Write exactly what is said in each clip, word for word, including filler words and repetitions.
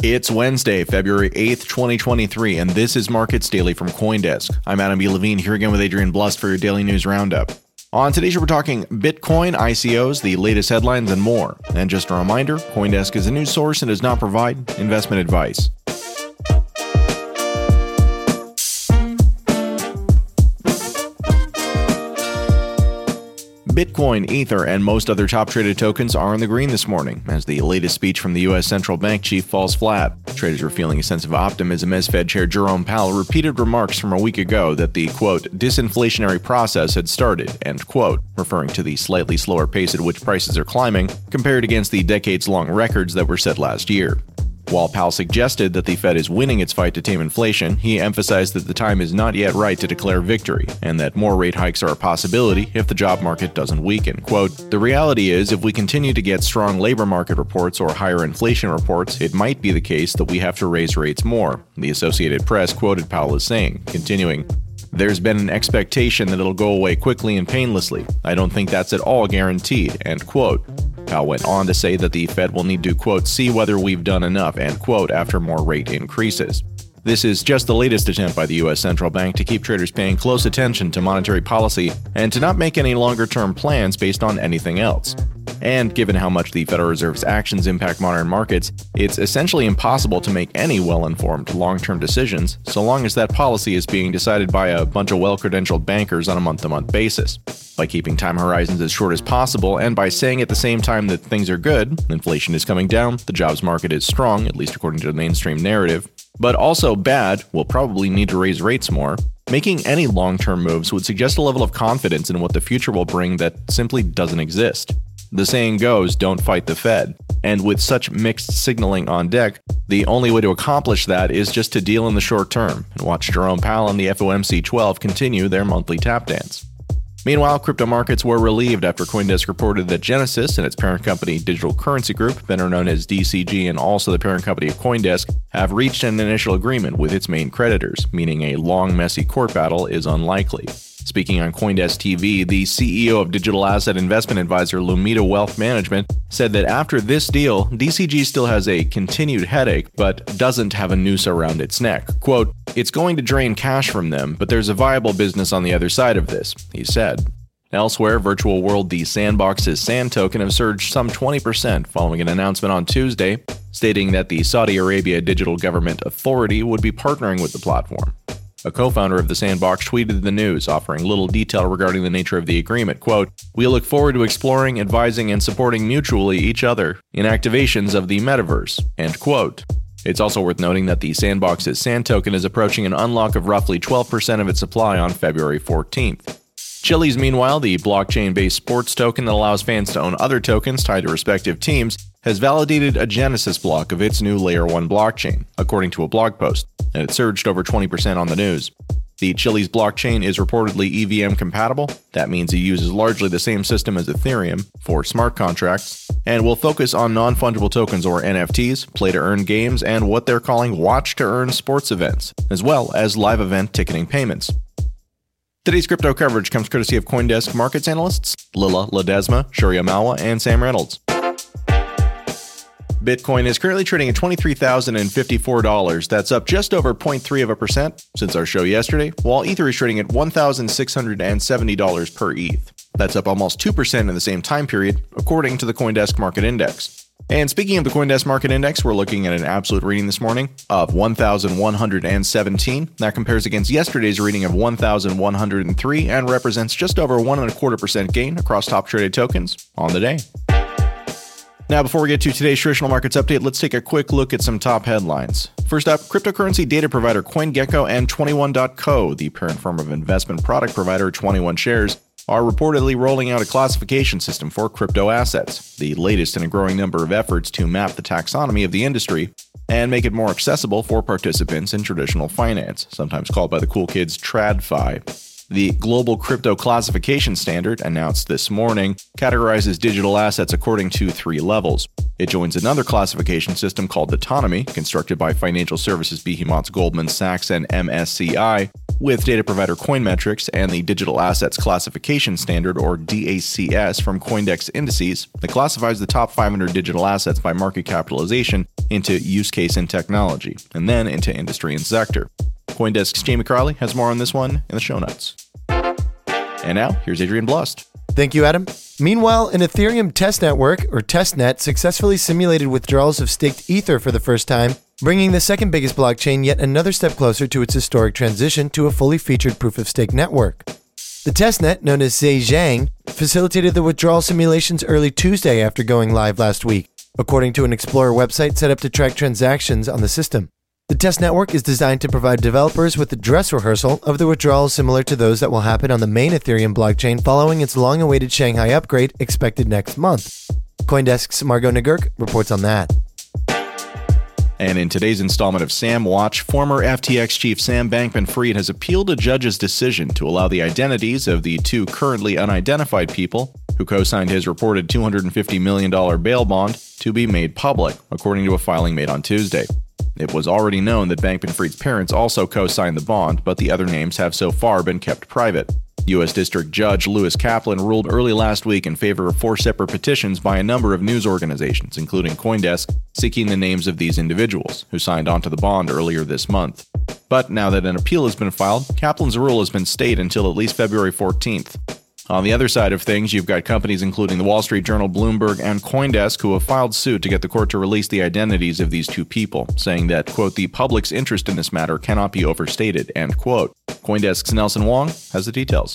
It's Wednesday, February eighth, twenty twenty-three, and this is Markets Daily from CoinDesk. I'm Adam B. Levine, here again with Adrian Blust for your daily news roundup. On today's show, we're talking Bitcoin, I C Os, the latest headlines, and more. And just a reminder, CoinDesk is a news source and does not provide investment advice. Bitcoin, Ether, and most other top-traded tokens are in the green this morning, as the latest speech from the U S central bank chief falls flat. Traders were feeling a sense of optimism as Fed Chair Jerome Powell repeated remarks from a week ago that the, quote, disinflationary process had started, end quote, referring to the slightly slower pace at which prices are climbing, compared against the decades-long records that were set last year. While Powell suggested that the Fed is winning its fight to tame inflation, he emphasized that the time is not yet right to declare victory, and that more rate hikes are a possibility if the job market doesn't weaken. Quote, the reality is, if we continue to get strong labor market reports or higher inflation reports, it might be the case that we have to raise rates more, the Associated Press quoted Powell as saying, continuing, there's been an expectation that it'll go away quickly and painlessly. I don't think that's at all guaranteed, end quote. Powell went on to say that the Fed will need to, quote, see whether we've done enough, end quote, after more rate increases. This is just the latest attempt by the U S central bank to keep traders paying close attention to monetary policy and to not make any longer-term plans based on anything else. And given how much the Federal Reserve's actions impact modern markets, it's essentially impossible to make any well-informed long-term decisions so long as that policy is being decided by a bunch of well-credentialed bankers on a month-to-month basis. By keeping time horizons as short as possible and by saying at the same time that things are good, inflation is coming down, the jobs market is strong, at least according to the mainstream narrative, but also bad, we'll probably need to raise rates more, making any long-term moves would suggest a level of confidence in what the future will bring that simply doesn't exist. The saying goes, don't fight the Fed. And with such mixed signaling on deck, the only way to accomplish that is just to deal in the short term and watch Jerome Powell and the F O M C twelve continue their monthly tap dance. Meanwhile, crypto markets were relieved after CoinDesk reported that Genesis and its parent company Digital Currency Group, better known as D C G and also the parent company of CoinDesk, have reached an initial agreement with its main creditors, meaning a long, messy court battle is unlikely. Speaking on CoinDesk T V, the C E O of digital asset investment advisor Lumita Wealth Management said that after this deal, D C G still has a continued headache, but doesn't have a noose around its neck. Quote, it's going to drain cash from them, but there's a viable business on the other side of this, he said. Elsewhere, Virtual World the Sandbox's Sand token have surged some twenty percent following an announcement on Tuesday stating that the Saudi Arabia Digital Government Authority would be partnering with the platform. A co-founder of the Sandbox tweeted the news, offering little detail regarding the nature of the agreement. Quote, we look forward to exploring, advising, and supporting mutually each other in activations of the metaverse, end quote. It's also worth noting that the Sandbox's Sand token is approaching an unlock of roughly twelve percent of its supply on February fourteenth. Chiliz, meanwhile, the blockchain-based sports token that allows fans to own other tokens tied to respective teams, has validated a Genesis block of its new Layer one blockchain, according to a blog post, and it surged over twenty percent on the news. The Chiliz blockchain is reportedly E V M compatible. That means it uses largely the same system as Ethereum for smart contracts, and will focus on non-fungible tokens or N F Ts, play-to-earn games, and what they're calling watch-to-earn sports events, as well as live event ticketing payments. Today's crypto coverage comes courtesy of CoinDesk markets analysts Lila Ledesma, Shaurya Malwa, and Sam Reynolds. Bitcoin is currently trading at twenty-three thousand fifty-four dollars. That's up just over zero point three of a percent since our show yesterday, while Ether is trading at one thousand six hundred seventy dollars per E T H. That's up almost two percent in the same time period, according to the CoinDesk Market Index. And speaking of the CoinDesk Market Index, we're looking at an absolute reading this morning of one thousand one hundred seventeen. That compares against yesterday's reading of one thousand one hundred three and represents just over one and a quarter percent gain across top traded tokens on the day. Now, before we get to today's traditional markets update, let's take a quick look at some top headlines. First up, cryptocurrency data provider CoinGecko and twenty-one dot co, the parent firm of investment product provider twenty-one Shares, are reportedly rolling out a classification system for crypto assets, the latest in a growing number of efforts to map the taxonomy of the industry and make it more accessible for participants in traditional finance, sometimes called by the cool kids TradFi. The Global Crypto Classification Standard, announced this morning, categorizes digital assets according to three levels. It joins another classification system called Autonomy, constructed by financial services behemoths Goldman Sachs and M S C I, With data provider Coinmetrics and the Digital Assets Classification Standard, or D A C S, from Coindex Indices, that classifies the top five hundred digital assets by market capitalization into use case and technology, and then into industry and sector. Coindesk's Jamie Crowley has more on this one in the show notes. And now, here's Adrian Blust. Thank you, Adam. Meanwhile, an Ethereum test network, or testnet, successfully simulated withdrawals of staked Ether for the first time, bringing the second biggest blockchain yet another step closer to its historic transition to a fully featured proof-of-stake network. The testnet, known as Zhejiang, facilitated the withdrawal simulations early Tuesday after going live last week, according to an Explorer website set up to track transactions on the system. The test network is designed to provide developers with a dress rehearsal of the withdrawals similar to those that will happen on the main Ethereum blockchain following its long-awaited Shanghai upgrade expected next month. Coindesk's Margot Nagurk reports on that. And in today's installment of Sam Watch, former F T X chief Sam Bankman-Fried has appealed a judge's decision to allow the identities of the two currently unidentified people who co-signed his reported two hundred fifty million dollars bail bond to be made public, according to a filing made on Tuesday. It was already known that Bankman-Fried's parents also co-signed the bond, but the other names have so far been kept private. U S District Judge Lewis Kaplan ruled early last week in favor of four separate petitions by a number of news organizations, including Coindesk, seeking the names of these individuals, who signed onto the bond earlier this month. But now that an appeal has been filed, Kaplan's rule has been stayed until at least February fourteenth. On the other side of things, you've got companies including the Wall Street Journal, Bloomberg, and Coindesk who have filed suit to get the court to release the identities of these two people, saying that, quote, the public's interest in this matter cannot be overstated, end quote. Coindesk's Nelson Wong has the details.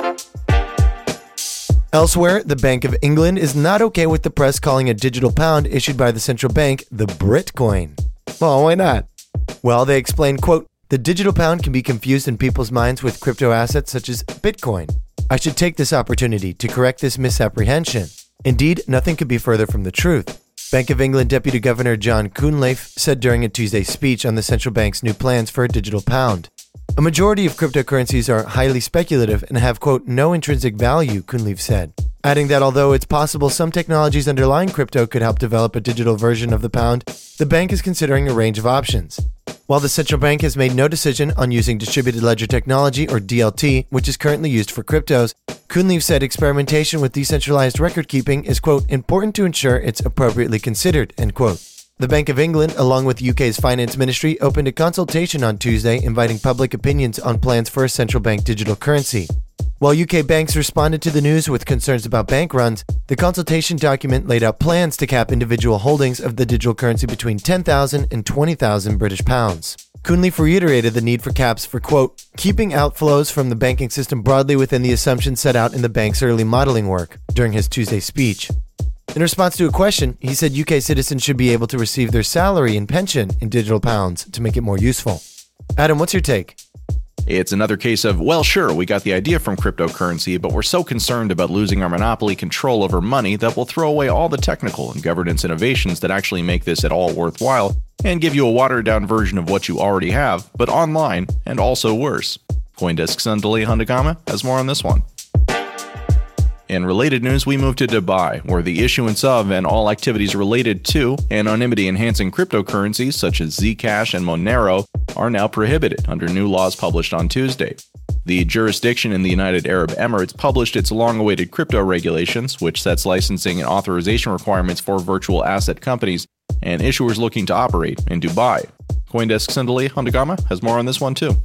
Elsewhere, the Bank of England is not okay with the press calling a digital pound issued by the central bank the Britcoin. Well, why not? Well, they explain, quote, the digital pound can be confused in people's minds with crypto assets such as Bitcoin. I should take this opportunity to correct this misapprehension. Indeed, nothing could be further from the truth. Bank of England Deputy Governor John Cunliffe said during a Tuesday speech on the central bank's new plans for a digital pound. A majority of cryptocurrencies are highly speculative and have, quote, no intrinsic value, Cunliffe said, adding that although it's possible some technologies underlying crypto could help develop a digital version of the pound, the bank is considering a range of options. While the central bank has made no decision on using distributed ledger technology, or D L T, which is currently used for cryptos, Cunliffe said experimentation with decentralized record keeping is, quote, important to ensure it's appropriately considered, end quote. The Bank of England, along with U K's Finance Ministry, opened a consultation on Tuesday inviting public opinions on plans for a central bank digital currency. While U K banks responded to the news with concerns about bank runs, the consultation document laid out plans to cap individual holdings of the digital currency between ten thousand and twenty thousand British pounds. Cunliffe reiterated the need for caps for, quote, keeping outflows from the banking system broadly within the assumptions set out in the bank's early modeling work during his Tuesday speech. In response to a question, he said U K citizens should be able to receive their salary and pension in digital pounds to make it more useful. Adam, what's your take? It's another case of, well, sure, we got the idea from cryptocurrency, but we're so concerned about losing our monopoly control over money that we'll throw away all the technical and governance innovations that actually make this at all worthwhile and give you a watered-down version of what you already have, but online and also worse. Coindesk's Ndali Handagama has more on this one. In related news, we move to Dubai, where the issuance of and all activities related to anonymity-enhancing cryptocurrencies such as Zcash and Monero are now prohibited under new laws published on Tuesday. The jurisdiction in the United Arab Emirates published its long-awaited crypto regulations, which sets licensing and authorization requirements for virtual asset companies and issuers looking to operate in Dubai. Coindesk's Ndali Handagama has more on this one too.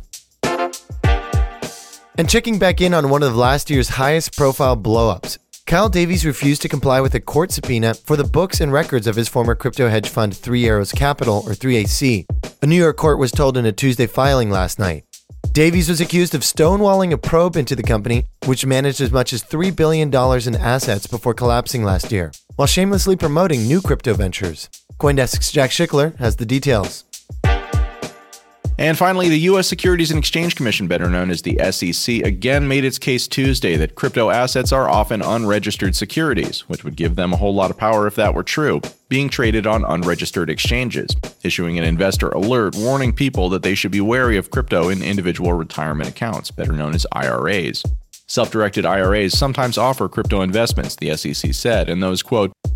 And checking back in on one of last year's highest profile blowups, Kyle Davies refused to comply with a court subpoena for the books and records of his former crypto hedge fund Three Arrows Capital, or three A C, a New York court was told in a Tuesday filing last night. Davies was accused of stonewalling a probe into the company, which managed as much as three billion dollars in assets before collapsing last year, while shamelessly promoting new crypto ventures. Coindesk's Jack Schickler has the details. And finally, the U S Securities and Exchange Commission, better known as the S E C, again made its case Tuesday that crypto assets are often unregistered securities, which would give them a whole lot of power if that were true, being traded on unregistered exchanges, issuing an investor alert warning people that they should be wary of crypto in individual retirement accounts, better known as I R As. Self-directed I R As sometimes offer crypto investments, the S E C said, and those, quote,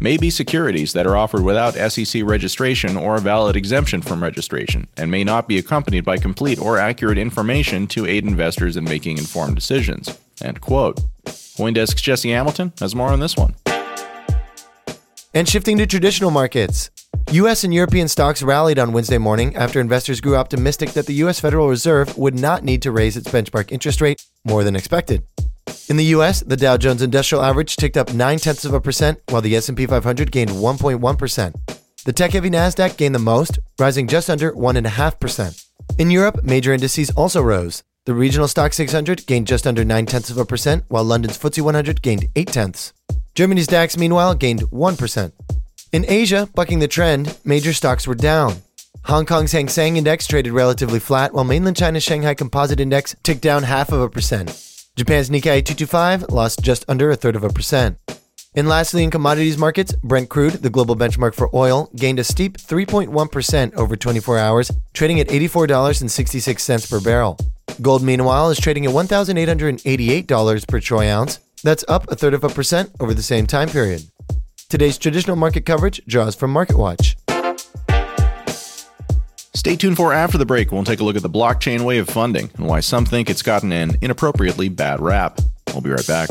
may be securities that are offered without S E C registration or a valid exemption from registration, and may not be accompanied by complete or accurate information to aid investors in making informed decisions. End quote. CoinDesk's Jesse Hamilton has more on this one. And shifting to traditional markets. U S and European stocks rallied on Wednesday morning after investors grew optimistic that the U S Federal Reserve would not need to raise its benchmark interest rate more than expected. In the U S, the Dow Jones Industrial Average ticked up nine tenths of a percent, while the S and P five hundred gained one point one percent. The tech-heavy Nasdaq gained the most, rising just under one point five percent. In Europe, major indices also rose. The regional stock six hundred gained just under nine tenths of a percent, while London's F T S E one hundred gained eight tenths. Germany's DAX, meanwhile, gained one percent. In Asia, bucking the trend, major stocks were down. Hong Kong's Hang Seng Index traded relatively flat, while mainland China's Shanghai Composite Index ticked down half of a percent. Japan's Nikkei two twenty-five lost just under a third of a percent. And lastly, in commodities markets, Brent crude, the global benchmark for oil, gained a steep three point one percent over twenty-four hours, trading at eighty-four dollars and sixty-six cents per barrel. Gold, meanwhile, is trading at one thousand eight hundred eighty-eight dollars per troy ounce. That's up a third of a percent over the same time period. Today's traditional market coverage draws from MarketWatch. Stay tuned for After the Break. We'll take a look at the blockchain way of funding and why some think it's gotten an inappropriately bad rap. We'll be right back.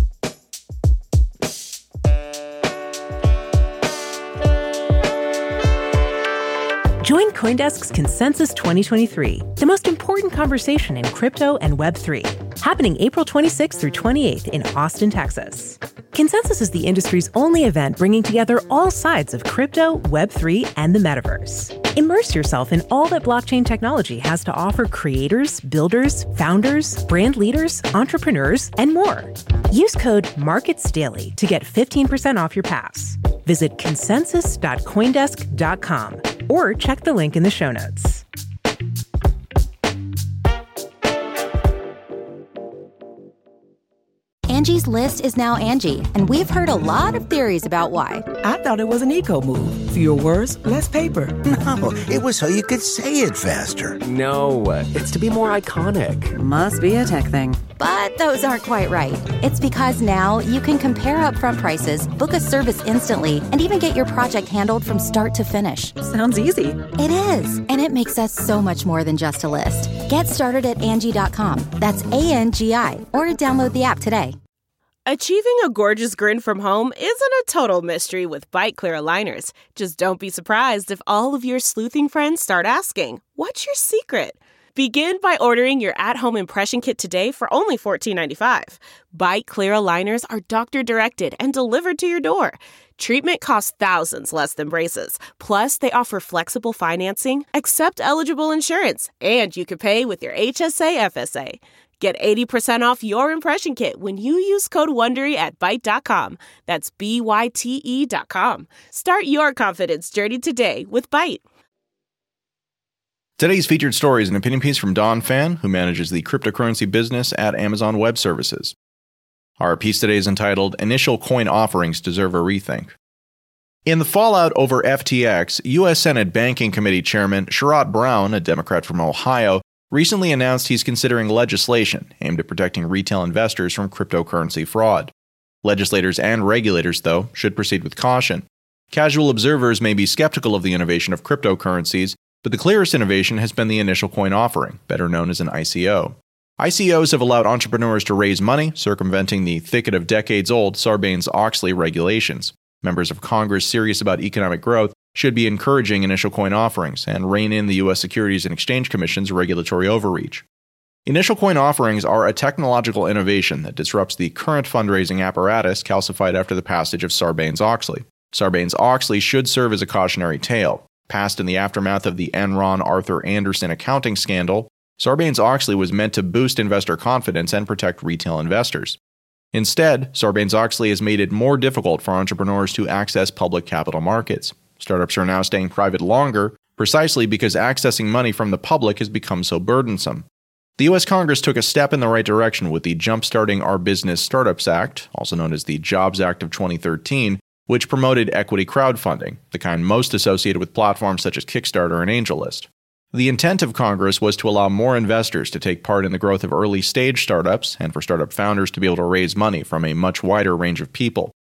Join CoinDesk's Consensus twenty twenty-three, the most important conversation in crypto and Web three, happening April twenty-sixth through twenty-eighth in Austin, Texas. Consensus is the industry's only event bringing together all sides of crypto, Web three, and the metaverse. Immerse yourself in all that blockchain technology has to offer creators, builders, founders, brand leaders, entrepreneurs, and more. Use code MARKETSDAILY to get fifteen percent off your pass. Visit consensus dot coindesk dot com or check the link in the show notes. Angie's List is now Angie, and we've heard a lot of theories about why. I thought it was an eco move. Fewer words, less paper. No, it was so you could say it faster. No, it's to be more iconic. Must be a tech thing. But those aren't quite right. It's because now you can compare upfront prices, book a service instantly, and even get your project handled from start to finish. Sounds easy. It is, and it makes us so much more than just a list. Get started at Angie dot com. That's A N G I, or download the app today. Achieving a gorgeous grin from home isn't a total mystery with Byte Clear aligners. Just don't be surprised if all of your sleuthing friends start asking, "What's your secret?" Begin by ordering your at-home impression kit today for only fourteen ninety-five. Byte Clear aligners are doctor-directed and delivered to your door. Treatment costs thousands less than braces. Plus, they offer flexible financing, accept eligible insurance, and you can pay with your H S A F S A. Get eighty percent off your impression kit when you use code WONDERY at byte dot com. That's B Y T E dot com. Start your confidence journey today with Byte. Today's featured story is an opinion piece from Don Fan, who manages the cryptocurrency business at Amazon Web Services. Our piece today is entitled, Initial Coin Offerings Deserve a Rethink. In the fallout over F T X, U S Senate Banking Committee Chairman Sherrod Brown, a Democrat from Ohio, recently announced he's considering legislation aimed at protecting retail investors from cryptocurrency fraud. Legislators and regulators, though, should proceed with caution. Casual observers may be skeptical of the innovation of cryptocurrencies, but the clearest innovation has been the initial coin offering, better known as an I C O. I C Os have allowed entrepreneurs to raise money, circumventing the thicket of decades-old Sarbanes-Oxley regulations. Members of Congress serious about economic growth should be encouraging initial coin offerings and rein in the U S Securities and Exchange Commission's regulatory overreach. Initial coin offerings are a technological innovation that disrupts the current fundraising apparatus calcified after the passage of Sarbanes-Oxley. Sarbanes-Oxley should serve as a cautionary tale. Passed in the aftermath of the Enron Arthur Andersen accounting scandal, Sarbanes-Oxley was meant to boost investor confidence and protect retail investors. Instead, Sarbanes-Oxley has made it more difficult for entrepreneurs to access public capital markets. Startups are now staying private longer, precisely because accessing money from the public has become so burdensome. The U S Congress took a step in the right direction with the Jumpstarting Our Business Startups Act, also known as the Jobs Act of twenty thirteen, which promoted equity crowdfunding, the kind most associated with platforms such as Kickstarter and AngelList. The intent of Congress was to allow more investors to take part in the growth of early-stage startups and for startup founders to be able to raise money from a much wider range of people.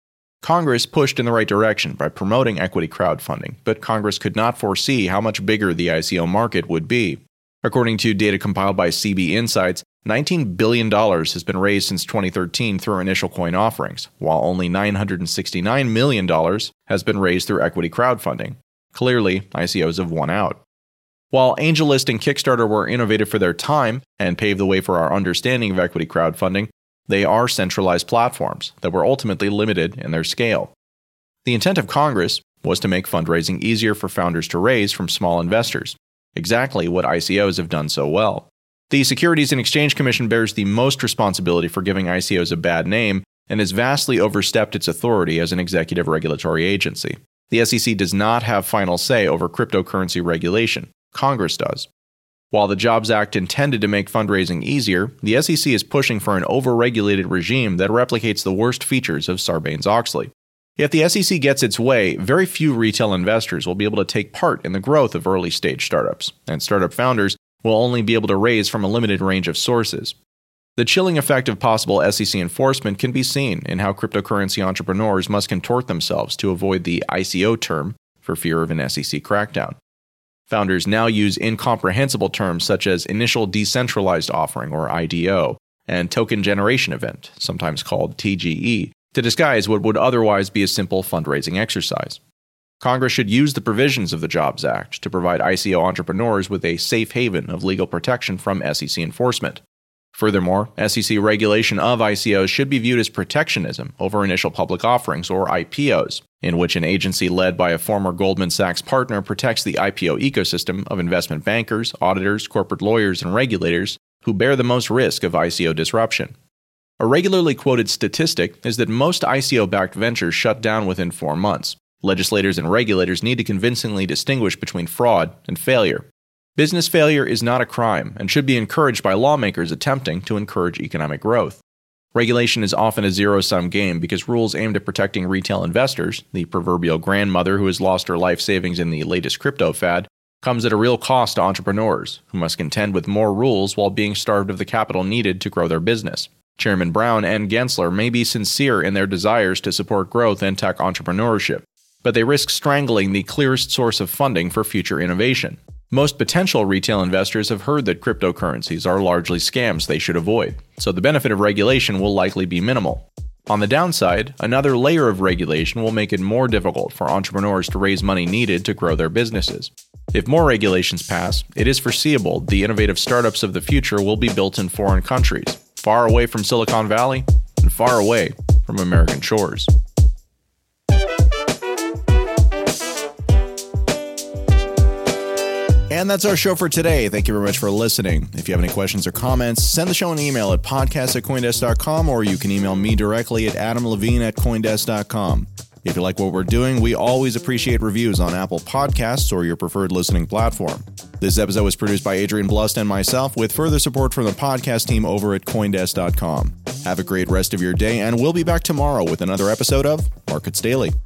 Congress pushed in the right direction by promoting equity crowdfunding, but Congress could not foresee how much bigger the I C O market would be. According to data compiled by C B Insights, nineteen billion dollars has been raised since twenty thirteen through initial coin offerings, while only nine hundred sixty-nine million dollars has been raised through equity crowdfunding. Clearly, I C Os have won out. While AngelList and Kickstarter were innovative for their time and paved the way for our understanding of equity crowdfunding, they are centralized platforms that were ultimately limited in their scale. The intent of Congress was to make fundraising easier for founders to raise from small investors, exactly what I C Os have done so well. The Securities and Exchange Commission bears the most responsibility for giving I C Os a bad name and has vastly overstepped its authority as an executive regulatory agency. The S E C does not have final say over cryptocurrency regulation. Congress does. While the Jobs Act intended to make fundraising easier, the S E C is pushing for an overregulated regime that replicates the worst features of Sarbanes-Oxley. If the S E C gets its way, very few retail investors will be able to take part in the growth of early-stage startups, and startup founders will only be able to raise from a limited range of sources. The chilling effect of possible S E C enforcement can be seen in how cryptocurrency entrepreneurs must contort themselves to avoid the I C O term for fear of an S E C crackdown. Founders now use incomprehensible terms such as Initial Decentralized Offering, or I D O, and Token Generation Event, sometimes called T G E, to disguise what would otherwise be a simple fundraising exercise. Congress should use the provisions of the Jobs Act to provide I C O entrepreneurs with a safe haven of legal protection from S E C enforcement. Furthermore, S E C regulation of I C Os should be viewed as protectionism over initial public offerings, or I P Os, in which an agency led by a former Goldman Sachs partner protects the I P O ecosystem of investment bankers, auditors, corporate lawyers, and regulators who bear the most risk of I C O disruption. A regularly quoted statistic is that most I C O-backed ventures shut down within four months. Legislators and regulators need to convincingly distinguish between fraud and failure. Business failure is not a crime and should be encouraged by lawmakers attempting to encourage economic growth. Regulation is often a zero-sum game because rules aimed at protecting retail investors, the proverbial grandmother who has lost her life savings in the latest crypto fad, comes at a real cost to entrepreneurs, who must contend with more rules while being starved of the capital needed to grow their business. Chairman Brown and Gensler may be sincere in their desires to support growth and tech entrepreneurship, but they risk strangling the clearest source of funding for future innovation. Most potential retail investors have heard that cryptocurrencies are largely scams they should avoid, so the benefit of regulation will likely be minimal. On the downside, another layer of regulation will make it more difficult for entrepreneurs to raise money needed to grow their businesses. If more regulations pass, it is foreseeable the innovative startups of the future will be built in foreign countries, far away from Silicon Valley and far away from American shores. And that's our show for today. Thank you very much for listening. If you have any questions or comments, send the show an email at podcast at coindesk dot com, or you can email me directly at adam levine at coindesk dot com. If you like what we're doing, we always appreciate reviews on Apple Podcasts or your preferred listening platform. This episode was produced by Adrian Blust and myself, with further support from the podcast team over at coindesk dot com. Have a great rest of your day, and we'll be back tomorrow with another episode of Markets Daily.